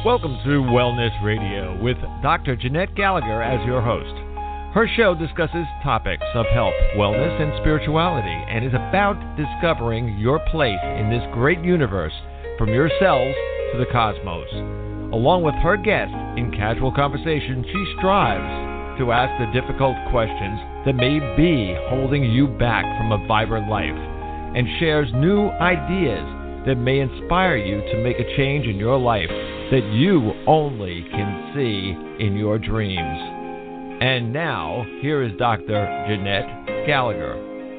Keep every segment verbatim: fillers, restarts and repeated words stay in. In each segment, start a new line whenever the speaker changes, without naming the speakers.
Welcome to Wellness Radio with Doctor Jeanette Gallagher as your host. Her show discusses topics of health, wellness, and spirituality and is about discovering your place in this great universe from your cells to the cosmos. Along with her guests, in casual conversation, she strives to ask the difficult questions that may be holding you back from a vibrant life and shares new ideas that may inspire you to make a change in your life that you only can see in your dreams. And now, here is Doctor Jeanette Gallagher.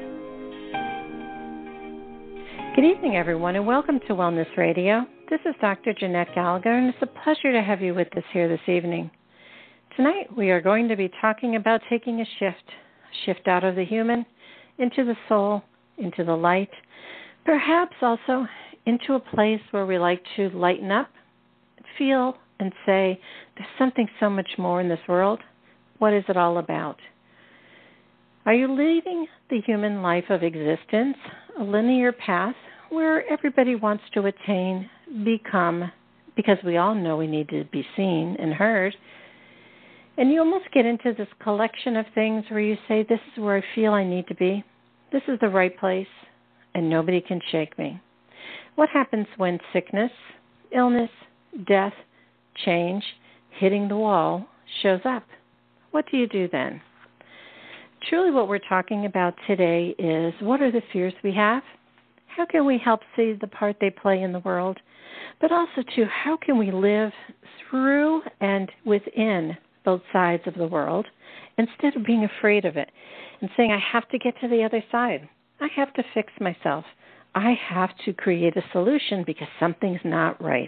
Good evening, everyone, and welcome to Wellness Radio. This is Doctor Jeanette Gallagher, and it's a pleasure to have you with us here this evening. Tonight, we are going to be talking about taking a shift, a shift out of the human into the soul, into the light, perhaps also into a place where we like to lighten up, feel, and say, there's something so much more in this world. What is it all about? Are you leading the human life of existence, a linear path where everybody wants to attain, become, because we all know we need to be seen and heard, and you almost get into this collection of things where you say, this is where I feel I need to be, this is the right place, and nobody can shake me. What happens when sickness, illness, death, change, hitting the wall shows up? What do you do then? Truly what we're talking about today is, what are the fears we have? How can we help see the part they play in the world? But also, too, how can we live through and within both sides of the world instead of being afraid of it and saying, I have to get to the other side. I have to fix myself. I have to create a solution because something's not right.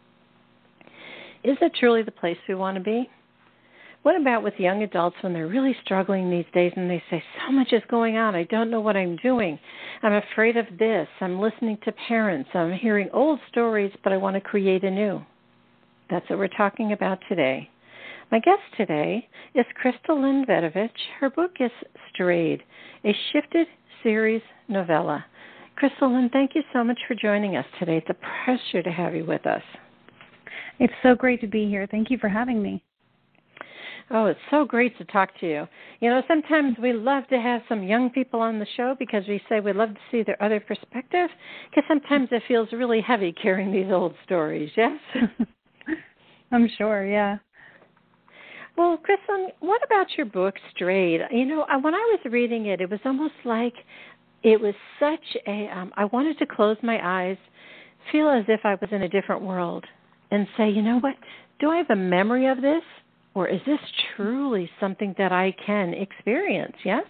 Is that truly the place we want to be? What about with young adults when they're really struggling these days and they say, so much is going on, I don't know what I'm doing. I'm afraid of this. I'm listening to parents. I'm hearing old stories, but I want to create a new. That's what we're talking about today. My guest today is Crystal Lynn Vedovich. Her book is Strayed, a shifted series novella. Crystal Lynn, thank you so much for joining us today. It's a pleasure to have you with us.
It's so great to be here. Thank you for having me.
Oh, it's so great to talk to you. You know, sometimes we love to have some young people on the show because we say we love to see their other perspective, because sometimes it feels really heavy carrying these old stories, yes?
I'm sure, yeah.
Well, Crystal, what about your book, Strayed? You know, when I was reading it, it was almost like it was such a, um, I wanted to close my eyes, feel as if I was in a different world, and say, you know what, do I have a memory of this? Or is this truly something that I can experience, yes?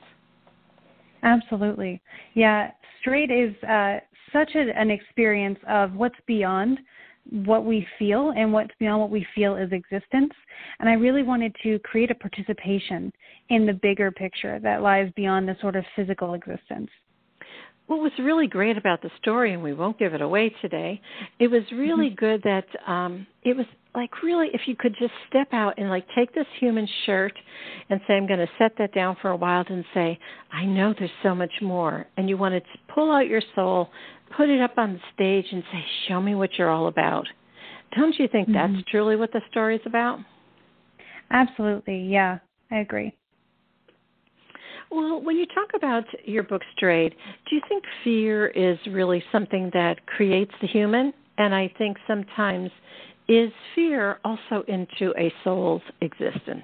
Absolutely. Yeah, Strayed is uh, such a, an experience of what's beyond what we feel and what's beyond what we feel is existence. And I really wanted to create a participation in the bigger picture that lies beyond the sort of physical existence.
What was really great about the story, and we won't give it away today, it was really mm-hmm. good that um, it was like really if you could just step out and like take this human shirt and say, I'm going to set that down for a while and say, I know there's so much more. And you want to pull out your soul, put it up on the stage and say, show me what you're all about. Don't you think mm-hmm. that's truly what the story is about?
Absolutely, yeah, I agree.
Well, when you talk about your book, Strayed, do you think fear is really something that creates the human? And I think sometimes, is fear also into a soul's existence?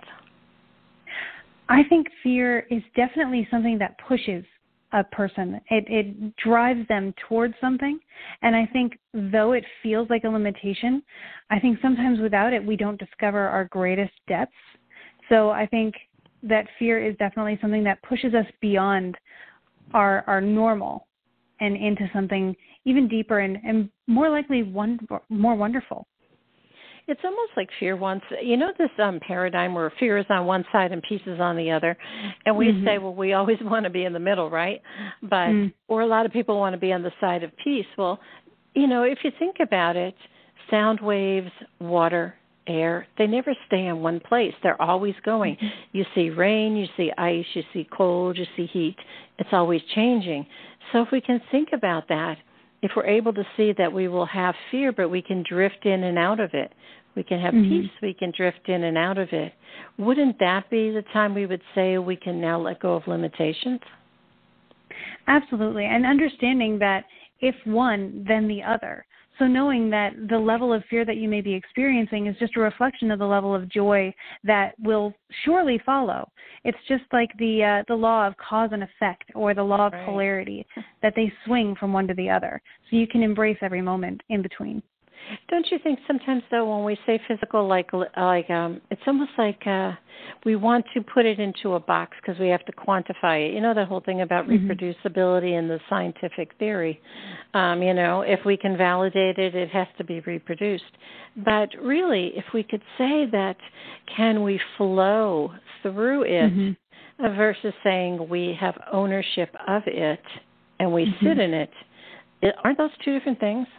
I think fear is definitely something that pushes a person. It, it drives them towards something. And I think though it feels like a limitation, I think sometimes without it, we don't discover our greatest depths. So I think that fear is definitely something that pushes us beyond our our normal and into something even deeper and, and more likely one, more wonderful.
It's almost like fear wants, you know, this um, paradigm where fear is on one side and peace is on the other. And we mm-hmm. say, well, we always want to be in the middle, right? But, mm. or a lot of people want to be on the side of peace. Well, you know, if you think about it, sound waves, water, air, they never stay in one place. They're always going. Mm-hmm. You see rain, you see ice, you see cold, you see heat. It's always changing. So if we can think about that, if we're able to see that we will have fear, but we can drift in and out of it, We can have
mm-hmm.
peace. We can drift in and out of it. Wouldn't that be the time we would say we can now let go of limitations?
Absolutely. And understanding that if one, then the other. So knowing that the level of fear that you may be experiencing is just a reflection of the level of joy that will surely follow. It's just like the uh, the law of cause and effect, or the law of
right.
polarity, that they swing from one to the other. So you can embrace every moment in between.
Don't you think sometimes, though, when we say physical, like like um, it's almost like uh, we want to put it into a box because we have to quantify it. You know, the whole thing about
mm-hmm.
reproducibility and the scientific theory. Um, you know, if we can validate it, it has to be reproduced. But really, if we could say that, can we flow through it
mm-hmm.
versus saying we have ownership of it and we
mm-hmm.
sit in it, it, aren't those two different things?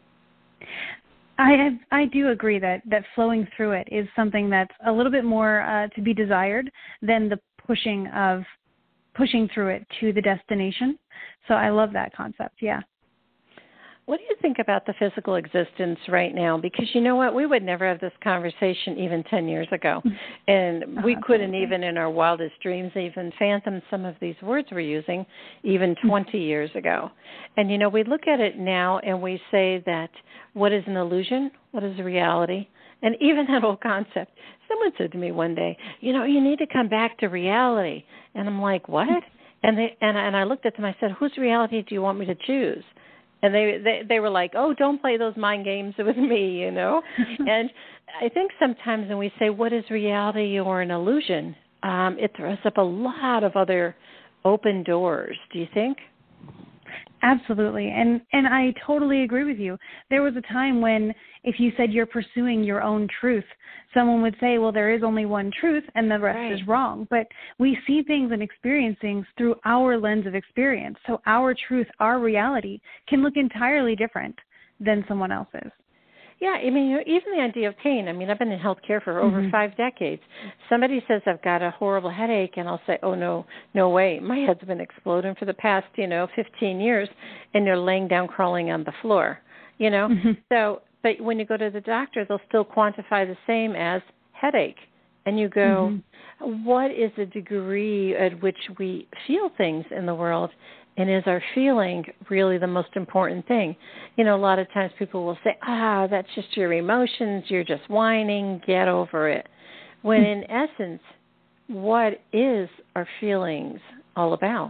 I I do agree that, that flowing through it is something that's a little bit more uh, to be desired than the pushing of pushing through it to the destination. So I love that concept. Yeah.
What do you think about the physical existence right now? Because you know what? We would never have this conversation even ten years ago. And
oh,
we couldn't
absolutely.
even in our wildest dreams even fathom some of these words we're using even twenty years ago. And, you know, we look at it now and we say that what is an illusion? What is a reality? And even that old concept. Someone said to me one day, you know, you need to come back to reality. And I'm like, what? And they and, and I looked at them, I said, whose reality do you want me to choose? And they, they they were like, oh, don't play those mind games with me, you know. And I think sometimes when we say what is reality or an illusion, um, it throws up a lot of other open doors. Do you think?
Absolutely. And and I totally agree with you. There was a time when if you said you're pursuing your own truth, someone would say, well, there is only one truth and the rest
right.
is wrong. But we see things and experience things through our lens of experience. So our truth, our reality can look entirely different than someone else's.
Yeah, I mean, you know, even the idea of pain. I mean, I've been in healthcare for over mm-hmm. five decades. Somebody says I've got a horrible headache, and I'll say, oh, no, no way. My head's been exploding for the past, you know, fifteen years, and they're laying down crawling on the floor, you know. Mm-hmm. So, but when you go to the doctor, they'll still quantify the same as headache. And you go, mm-hmm. what is the degree at which we feel things in the world? And is our feeling really the most important thing? You know, a lot of times people will say, ah, that's just your emotions. You're just whining. Get over it. When in essence, what is our feelings all about?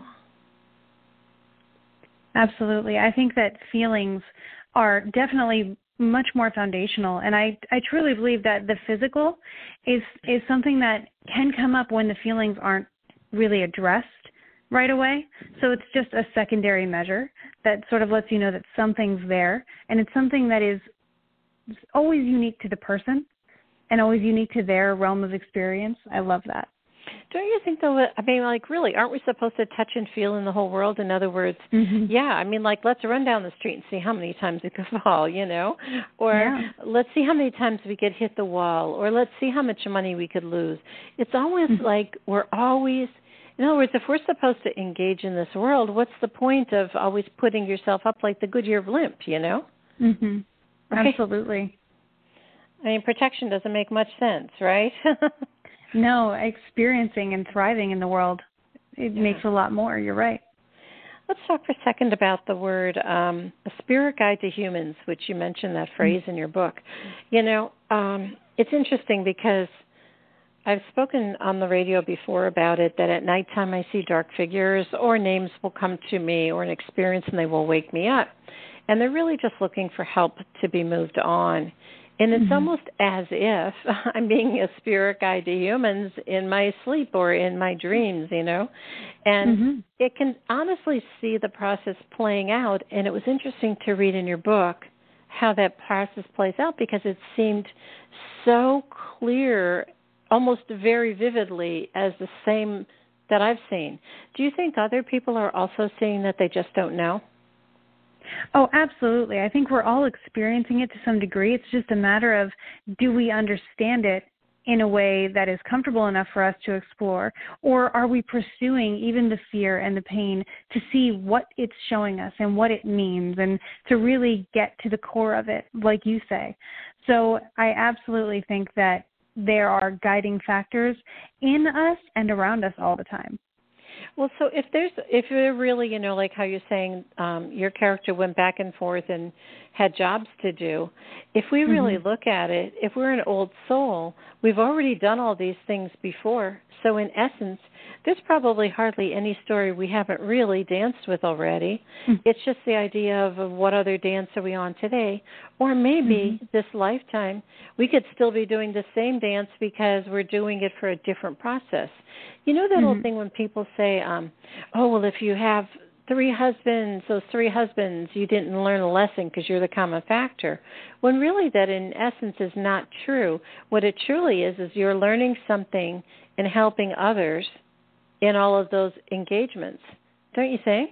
Absolutely. I think that feelings are definitely much more foundational. And I, I truly believe that the physical is is something that can come up when the feelings aren't really addressed right away. So it's just a secondary measure that sort of lets you know that something's there, and it's something that is always unique to the person and always unique to their realm of experience. I love that.
Don't you think, though, I mean, like, really, aren't we supposed to touch and feel in the whole world? In other words,
mm-hmm.
yeah, I mean, like, let's run down the street and see how many times we could fall, you know? Or
yeah.
let's see how many times we could hit the wall, or let's see how much money we could lose. It's always mm-hmm. like we're always... In other words, if we're supposed to engage in this world, what's the point of always putting yourself up like the Goodyear blimp, you know?
Mm-hmm.
Right?
Absolutely.
I mean, protection doesn't make much sense, right?
No, experiencing and thriving in the world, it yeah. makes a lot more. You're right.
Let's talk for a second about the word um, a spirit guide to humans, which you mentioned that phrase mm-hmm. in your book. You know, um, it's interesting because I've spoken on the radio before about it, that at nighttime I see dark figures or names will come to me or an experience and they will wake me up. And they're really just looking for help to be moved on. And it's mm-hmm. almost as if I'm being a spirit guide to humans in my sleep or in my dreams, you know. And mm-hmm. it can honestly see the process playing out. And it was interesting to read in your book how that process plays out, because it seemed so clear, almost very vividly, as the same that I've seen. Do you think other people are also seeing that they just don't know?
Oh, absolutely. I think we're all experiencing it to some degree. It's just a matter of, do we understand it in a way that is comfortable enough for us to explore? Or are we pursuing even the fear and the pain to see what it's showing us and what it means and to really get to the core of it, like you say? So I absolutely think that there are guiding factors in us and around us all the time.
Well, so if there's, if you're really, you know, like how you're saying um, your character went back and forth and had jobs to do, if we really mm-hmm. look at it, if we're an old soul, we've already done all these things before. So in essence, there's probably hardly any story we haven't really danced with already. Mm-hmm. It's just the idea of, of what other dance are we on today. Or maybe mm-hmm. this lifetime, we could still be doing the same dance because we're doing it for a different process. You know that mm-hmm. old thing when people say, um, oh, well, if you have three husbands, those three husbands, you didn't learn a lesson because you're the common factor. When really that in essence is not true. What it truly is is you're learning something and helping others in all of those engagements. Don't you think?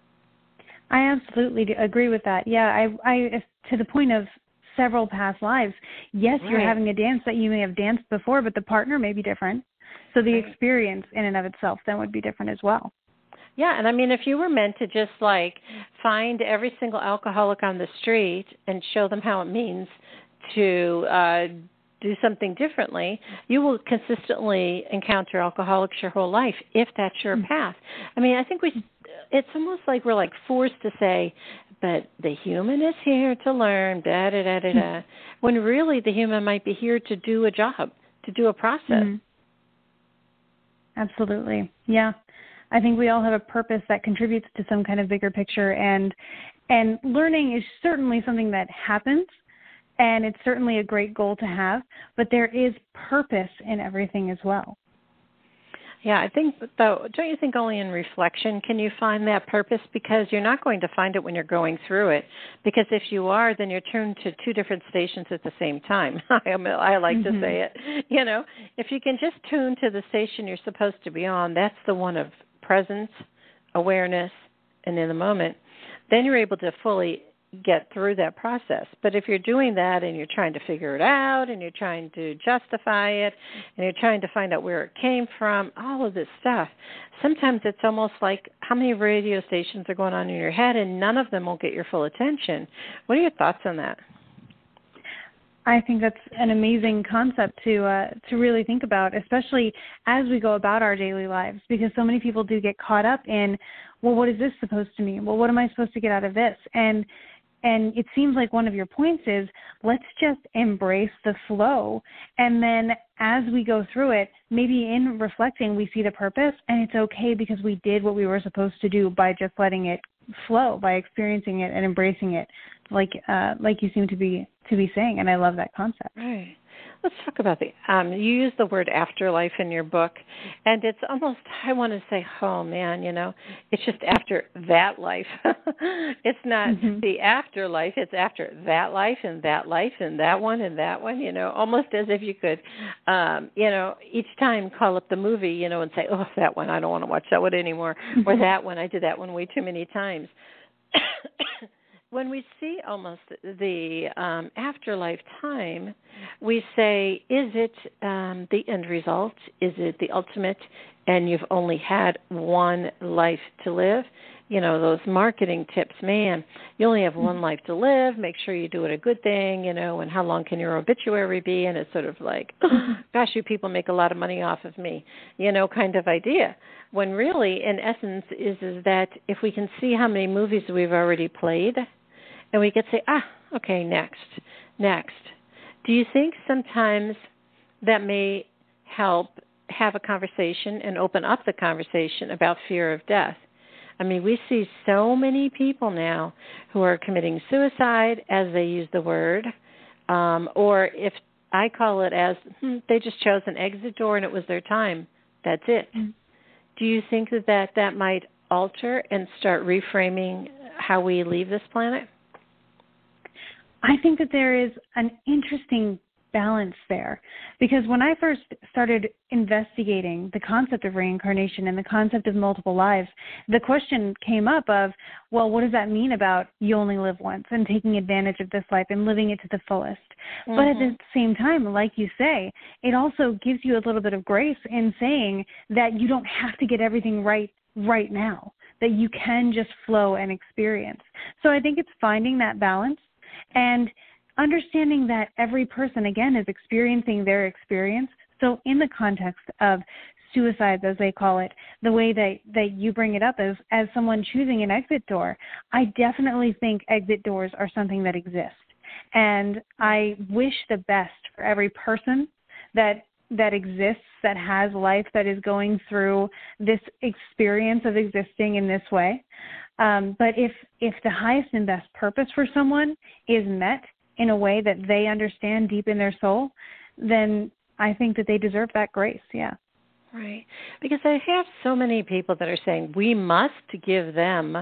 I absolutely agree with that. Yeah, I, I to the point of several past lives, yes, right. You're having a dance that you may have danced before, but the partner may be different. So the right. experience in and of itself then would be different as well.
Yeah, and I mean, if you were meant to just like find every single alcoholic on the street and show them how it means to uh, do something differently, you will consistently encounter alcoholics your whole life if that's your mm-hmm. path. I mean, I think we, it's almost like we're like forced to say, but the human is here to learn, da da da da da, when really the human might be here to do a job, to do a process.
Mm-hmm. Absolutely. Yeah. I think we all have a purpose that contributes to some kind of bigger picture, and and learning is certainly something that happens, and it's certainly a great goal to have, but there is purpose in everything as well.
Yeah, I think, though, don't you think only in reflection can you find that purpose? Because you're not going to find it when you're going through it. Because if you are, then you're tuned to two different stations at the same time. I, I like mm-hmm. to say it. You know, if you can just tune to the station you're supposed to be on, that's the one of presence, awareness, and in the moment, then you're able to fully get through that process. But if you're doing that and you're trying to figure it out and you're trying to justify it and you're trying to find out where it came from, all of this stuff, sometimes it's almost like how many radio stations are going on in your head and none of them will get your full attention. What are your thoughts on that?
I think that's an amazing concept to uh, to really think about, especially as we go about our daily lives, because so many people do get caught up in, well, what is this supposed to mean? Well, what am I supposed to get out of this? And And it seems like one of your points is, let's just embrace the flow. And then as we go through it, maybe in reflecting, we see the purpose, and it's okay because we did what we were supposed to do by just letting it flow, by experiencing it and embracing it, like uh, like you seem to be to be saying. And I love that concept.
Right. Let's talk about the, um, you use the word afterlife in your book, and it's almost, I want to say, oh man, you know, it's just after that life. It's not mm-hmm. the afterlife, it's after that life and that life and that one and that one, you know, almost as if you could, um, you know, each time call up the movie, you know, and say, oh, that one, I don't want to watch that one anymore, mm-hmm. or that one, I did that one way too many times. When we see almost the um, afterlife time, we say, is it um, the end result? Is it the ultimate? And you've only had one life to live? You know, those marketing tips, man, you only have one life to live. Make sure you do it a good thing, you know, and how long can your obituary be? And it's sort of like, oh, gosh, you people make a lot of money off of me, you know, kind of idea. When really, in essence, is, is that if we can see how many movies we've already played, and we could say, ah, okay, next, next. Do you think sometimes that may help have a conversation and open up the conversation about fear of death? I mean, we see so many people now who are committing suicide, as they use the word, um, or if I call it as, hmm, they just chose an exit door and it was their time. That's it. Mm-hmm. Do you think that, that that might alter and start reframing how we leave this planet?
I think that there is an interesting balance there. Because when I first started investigating the concept of reincarnation and the concept of multiple lives, the question came up of, well, what does that mean about you only live once and taking advantage of this life and living it to the fullest? Mm-hmm. But at the same time, like you say, it also gives you a little bit of grace in saying that you don't have to get everything right right now, that you can just flow and experience. So I think it's finding that balance and understanding that every person, again, is experiencing their experience. So in the context of suicides, as they call it, the way that, that you bring it up as, as someone choosing an exit door, I definitely think exit doors are something that exist. And I wish the best for every person that that exists, that has life, that is going through this experience of existing in this way. Um, but if if the highest and best purpose for someone is met in a way that they understand deep in their soul, then I think that they deserve that grace, yeah.
Right. Because I have so many people that are saying we must give them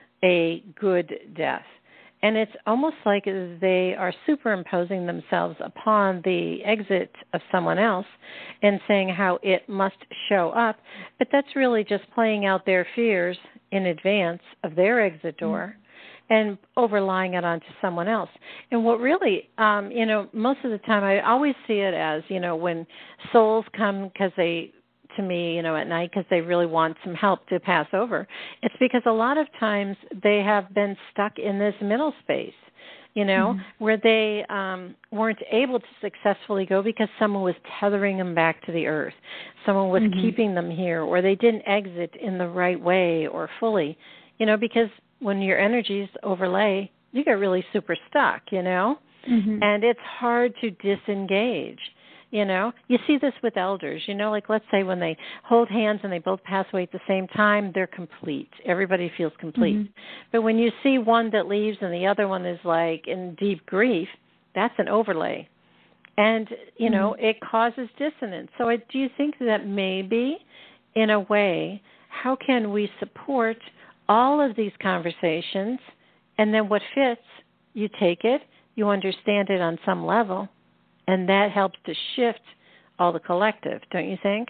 a good death. And it's almost like they are superimposing themselves upon the exit of someone else and saying how it must show up. But that's really just playing out their fears in advance of their exit door mm-hmm. and overlying it onto someone else. And what really, um, you know, most of the time I always see it as, you know, when souls come because they to me, you know, at night because they really want some help to pass over. It's because a lot of times they have been stuck in this middle space, you know, mm-hmm. where they um, weren't able to successfully go because someone was tethering them back to the earth. Someone was mm-hmm. keeping them here, or they didn't exit in the right way or fully, you know, because when your energies overlay, you get really super stuck, you know, mm-hmm. and it's hard to disengage. You know, you see this with elders, you know, like let's say when they hold hands and they both pass away at the same time, they're complete. Everybody feels complete. Mm-hmm. But when you see one that leaves and the other one is like in deep grief, that's an overlay. And, you know, mm-hmm. it causes dissonance. So I, do you think that maybe, in a way, how can we support all of these conversations and then what fits, you take it, you understand it on some level, and that helps to shift all the collective, don't you think?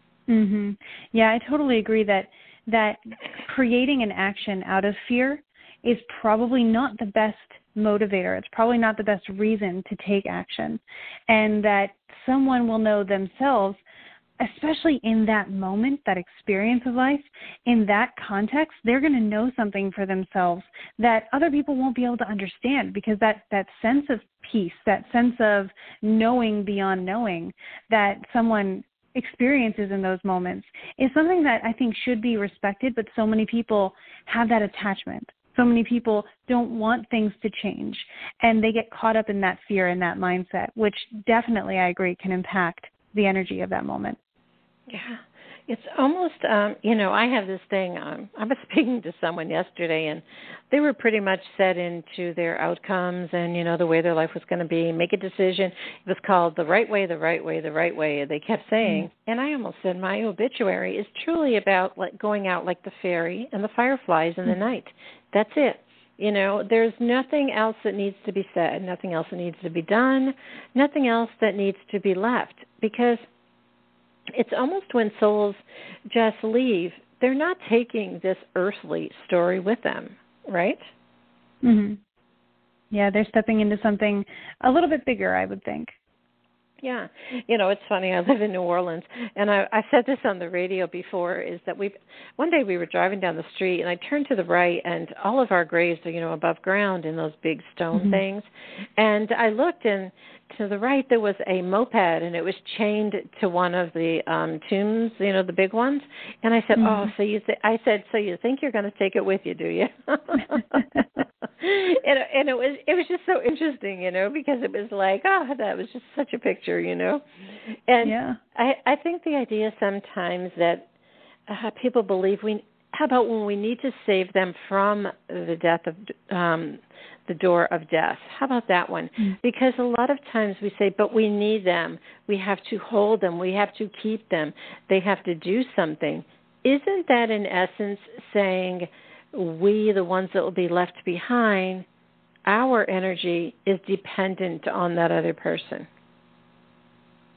Mhm. Yeah, I totally agree that that creating an action out of fear is probably not the best motivator. It's probably not the best reason to take action. And that someone will know themselves, especially in that moment, that experience of life, in that context, they're going to know something for themselves that other people won't be able to understand, because that, that sense of peace, that sense of knowing beyond knowing that someone experiences in those moments is something that I think should be respected, but so many people have that attachment. So many people don't want things to change, and they get caught up in that fear and that mindset, which definitely, I agree, can impact the energy of that moment.
Yeah, it's almost, um, you know, I have this thing. Um, I was speaking to someone yesterday, and they were pretty much set into their outcomes and, you know, the way their life was going to be, make a decision. It was called the right way, the right way, the right way, they kept saying. Mm-hmm. And I almost said my obituary is truly about like going out like the fairy and the fireflies in mm-hmm. the night. That's it. You know, there's nothing else that needs to be said, nothing else that needs to be done, nothing else that needs to be left, because it's almost when souls just leave, they're not taking this earthly story with them, right?
Mm-hmm. Yeah, they're stepping into something a little bit bigger, I would think.
Yeah. You know, it's funny. I live in New Orleans, and I, I said this on the radio before, is that we one day we were driving down the street, and I turned to the right, and all of our graves are, you know, above ground in those big stone mm-hmm. things. And I looked, and to the right there was a moped, and it was chained to one of the um, tombs, you know, the big ones. And I said, mm-hmm. oh, so you th- I said, so you think you're going to take it with you, do you? and, and it was it was just so interesting, you know, because it was like, oh, that was just such a picture, you know. And
yeah.
I, I think the idea sometimes that uh, people believe we, how about when we need to save them from the death of, um, the door of death? How about that one? Mm. Because a lot of times we say, but we need them. We have to hold them. We have to keep them. They have to do something. Isn't that in essence saying we, the ones that will be left behind, our energy is dependent on that other person?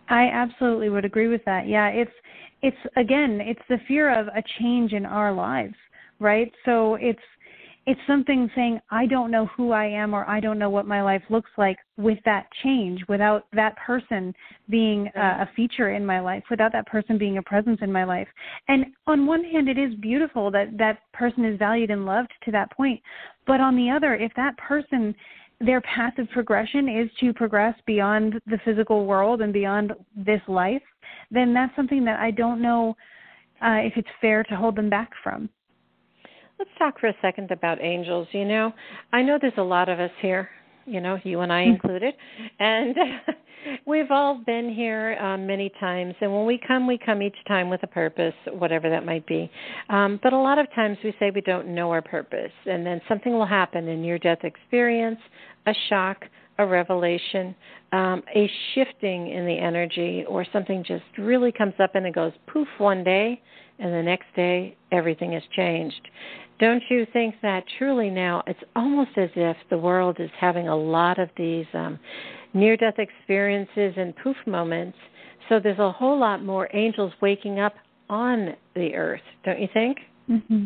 I absolutely would agree with that. Yeah, it's it's again, it's the fear of a change in our lives, right? So it's it's something saying, I don't know who I am, or I don't know what my life looks like with that change, without that person being uh, a feature in my life, without that person being a presence in my life. And on one hand, it is beautiful that that person is valued and loved to that point. But on the other, if that person, their path of progression is to progress beyond the physical world and beyond this life, then that's something that I don't know uh, if it's fair to hold them back from.
Let's talk for a second about angels. You know, I know there's a lot of us here, you know, you and I included, and we've all been here um, many times, and when we come, we come each time with a purpose, whatever that might be. Um, but a lot of times we say we don't know our purpose, and then something will happen, a near-death experience, a shock, a revelation, um, a shifting in the energy, or something just really comes up and it goes poof one day, and the next day everything has changed. Don't you think that truly now it's almost as if the world is having a lot of these um, near-death experiences and poof moments, so there's a whole lot more angels waking up on the earth, don't you think?
Mm-hmm.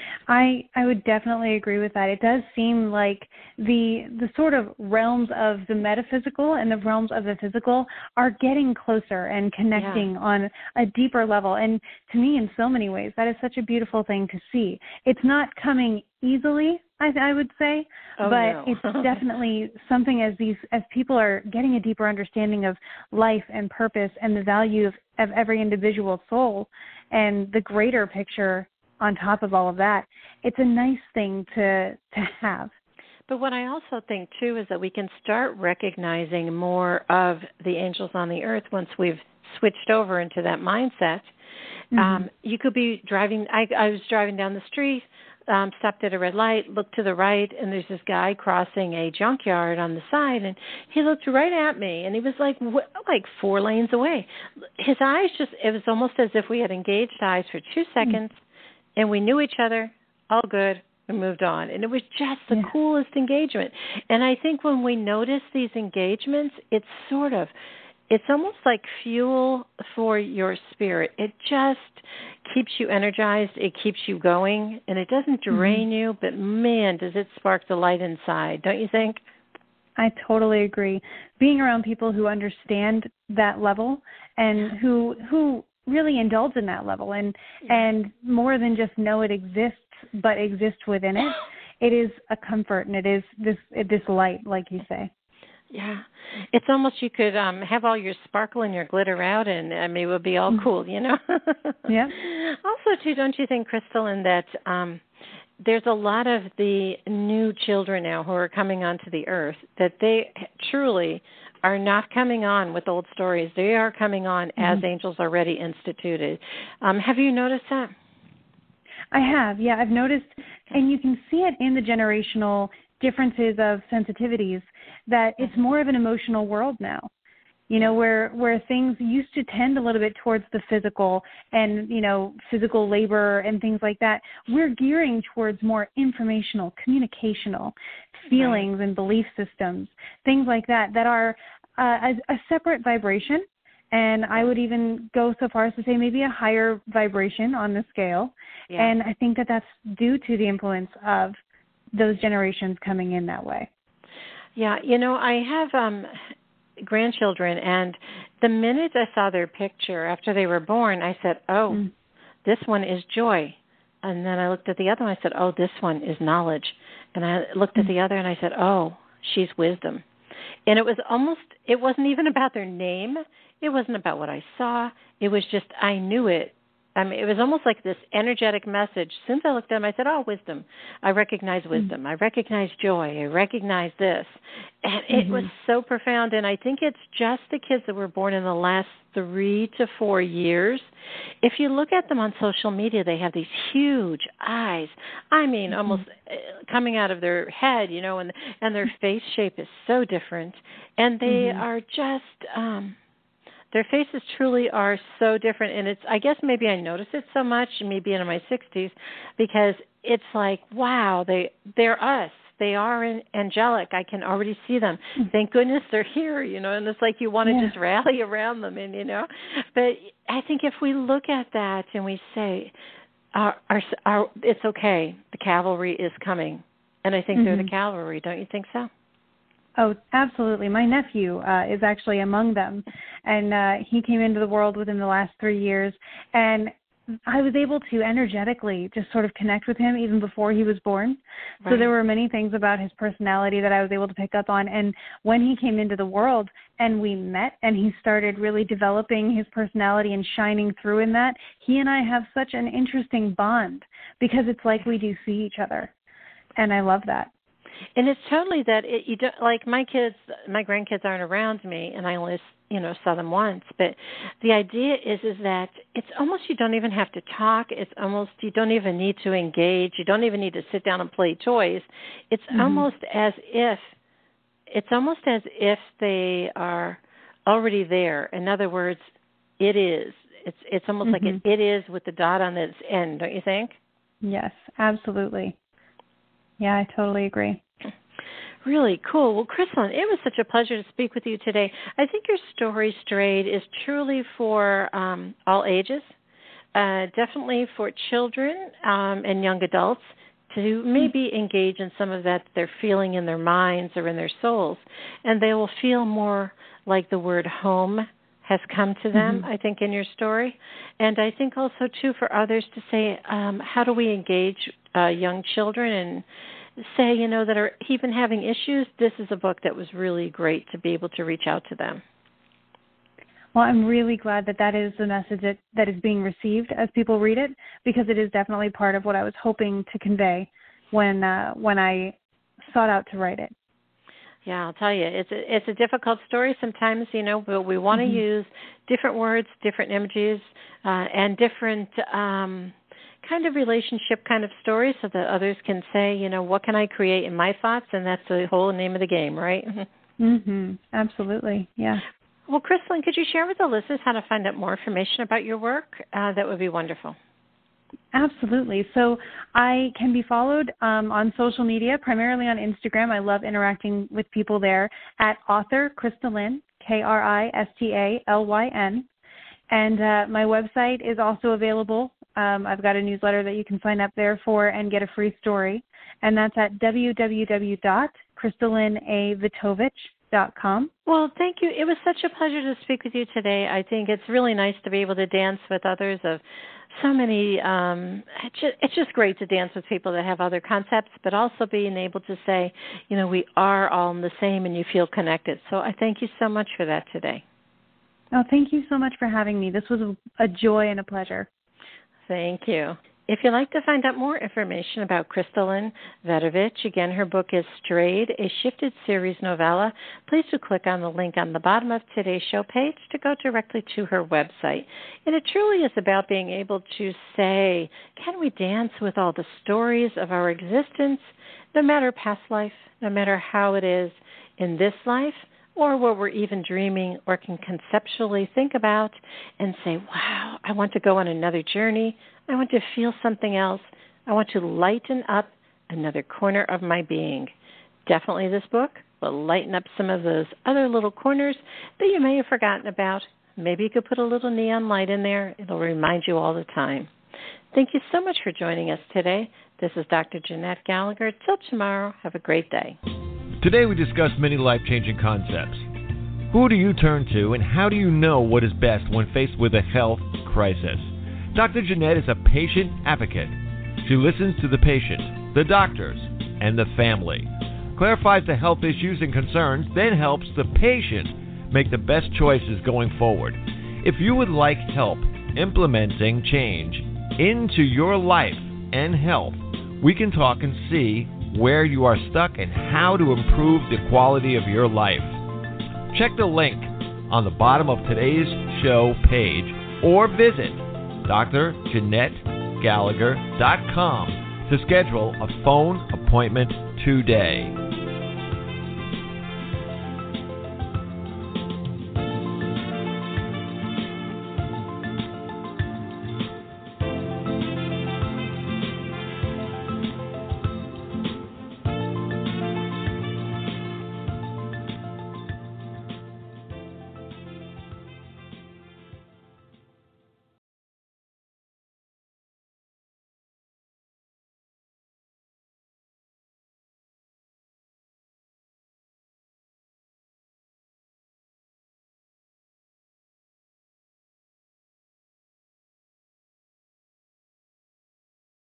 I I would definitely agree with that. It does seem like the the sort of realms of the metaphysical and the realms of the physical are getting closer and connecting yeah. on a deeper level. And to me, in so many ways, that is such a beautiful thing to see. It's not coming easily, I, I would say,
oh,
but
no.
it's definitely something as these as people are getting a deeper understanding of life and purpose and the value of, of every individual soul and the greater picture on top of all of that, it's a nice thing to to have.
But what I also think, too, is that we can start recognizing more of the angels on the earth once we've switched over into that mindset. Mm-hmm. Um, you could be driving, I, I was driving down the street, um, stopped at a red light, looked to the right, and there's this guy crossing a junkyard on the side, and he looked right at me, and he was like, wh- like four lanes away. His eyes just, it was almost as if we had engaged eyes for two seconds, mm-hmm. and we knew each other, all good, and moved on. And it was just the yeah. coolest engagement. And I think when we notice these engagements, it's sort of, it's almost like fuel for your spirit. It just keeps you energized. It keeps you going. And it doesn't drain mm-hmm. you, but man, does it spark the light inside, don't you think?
I totally agree. Being around people who understand that level and who who really indulge in that level and yeah. and more than just know it exists, but exist within it, it is a comfort and it is this this light, like you say.
Yeah. It's almost you could um, have all your sparkle and your glitter out and I mean, it would be all cool, you know?
Yeah.
Also, too, don't you think, Crystal, in that um, there's a lot of the new children now who are coming onto the earth that they truly are not coming on with old stories. They are coming on mm-hmm. as angels already instituted. Um, have you noticed that?
I have, yeah. I've noticed, and you can see it in the generational differences of sensitivities, that it's more of an emotional world now. You know, where where things used to tend a little bit towards the physical and, you know, physical labor and things like that, we're gearing towards more informational, communicational feelings right. and belief systems, things like that, that are uh, a, a separate vibration. And I would even go so far as to say maybe a higher vibration on the scale. Yeah. And I think that that's due to the influence of those generations coming in that way.
Yeah, you know, I have um, grandchildren, and the minute I saw their picture after they were born, I said, oh, mm. this one is joy. And then I looked at the other one, I said, oh, this one is knowledge. And I looked mm. at the other, and I said, oh, she's wisdom. And it was almost, it wasn't even about their name. It wasn't about what I saw. It was just, I knew it. I mean, it was almost like this energetic message. As soon as I looked at them, I said, oh, wisdom. I recognize wisdom. Mm-hmm. I recognize joy. I recognize this. And it mm-hmm. was so profound. And I think it's just the kids that were born in the last three to four years. If you look at them on social media, they have these huge eyes. I mean, mm-hmm. almost coming out of their head, you know, and, and their face shape is so different. And they mm-hmm. are just... Um, Their faces truly are so different, and it's, I guess maybe I notice it so much, me being in my sixties, because it's like, wow, they, they're us. they are an- angelic. I can already see them. Thank goodness they're here, you know, and it's like you want to yeah. just rally around them, and, you know. But I think if we look at that and we say, our, our, our, it's okay, the cavalry is coming. And I think mm-hmm. they're the cavalry. Don't you think so?
Oh, absolutely. My nephew uh, is actually among them, and uh, he came into the world within the last three years, and I was able to energetically just sort of connect with him even before he was born. Right. So there were many things about his personality that I was able to pick up on, and when he came into the world and we met and he started really developing his personality and shining through in that, he and I have such an interesting bond because it's like we do see each other, and I love that.
And it's totally that it, you don't, like my kids, my grandkids aren't around me, and I only, you know, saw them once. But the idea is, is that it's almost you don't even have to talk. It's almost you don't even need to engage. You don't even need to sit down and play toys. It's mm-hmm. almost as if, it's almost as if they are already there. In other words, it is. It's it's almost mm-hmm. like it, it is with the dot on its end. Don't you think?
Yes, absolutely. Yeah, I totally agree.
Really cool. Well, Crystalline, it was such a pleasure to speak with you today. I think your story, Strayed, is truly for um, all ages, uh, definitely for children um, and young adults to maybe engage in some of that they're feeling in their minds or in their souls, and they will feel more like the word home has come to them, mm-hmm. I think, in your story. And I think also, too, for others to say, um, how do we engage uh, young children and say, you know, that are even having issues, this is a book that was really great to be able to reach out to them.
Well, I'm really glad that that is the message that, that is being received as people read it, because it is definitely part of what I was hoping to convey when uh, when I sought out to write it.
Yeah, I'll tell you, it's a, it's a difficult story sometimes, you know, but we want to mm-hmm. use different words, different images, uh, and different um, kind of relationship kind of stories so that others can say, you know, what can I create in my thoughts? And that's the whole name of the game, right?
Mm-hmm. Absolutely, yeah.
Well, Crystalline, could you share with the listeners how to find out more information about your work? Uh, that would be wonderful.
Absolutely. So I can be followed um, on social media, primarily on Instagram. I love interacting with people there at author Kristalyn, K R I S T A L Y N. And uh, my website is also available. Um, I've got a newsletter that you can sign up there for and get a free story. And that's at w w w dot kristalyn a vitovich dot com.
Well, thank you. It was such a pleasure to speak with you today. I think it's really nice to be able to dance with others of so many, um, it's, just, it's just great to dance with people that have other concepts, but also being able to say, you know, we are all in the same and you feel connected. So I thank you so much for that today.
Oh, thank you so much for having me. This was a, a joy and a pleasure.
Thank you. If you'd like to find out more information about Kristalyn Vitovich, again, her book is Strayed, a Shifted Series novella. Please do click on the link on the bottom of today's show page to go directly to her website. And it truly is about being able to say, can we dance with all the stories of our existence, no matter past life, no matter how it is in this life, or what we're even dreaming or can conceptually think about and say, wow, I want to go on another journey. I want to feel something else. I want to lighten up another corner of my being. Definitely this book will lighten up some of those other little corners that you may have forgotten about. Maybe you could put a little neon light in there. It'll remind you all the time. Thank you so much for joining us today. This is Doctor Jeanette Gallagher. Till tomorrow, have a great day.
Today we discussed many life-changing concepts. Who do you turn to, and how do you know what is best when faced with a health crisis? Doctor Jeanette is a patient advocate. She listens to the patient, the doctors, and the family, clarifies the health issues and concerns, then helps the patient make the best choices going forward. If you would like help implementing change into your life and health, we can talk and see where you are stuck and how to improve the quality of your life. Check the link on the bottom of today's show page or visit D R Jeanette Gallagher dot com to schedule a phone appointment today.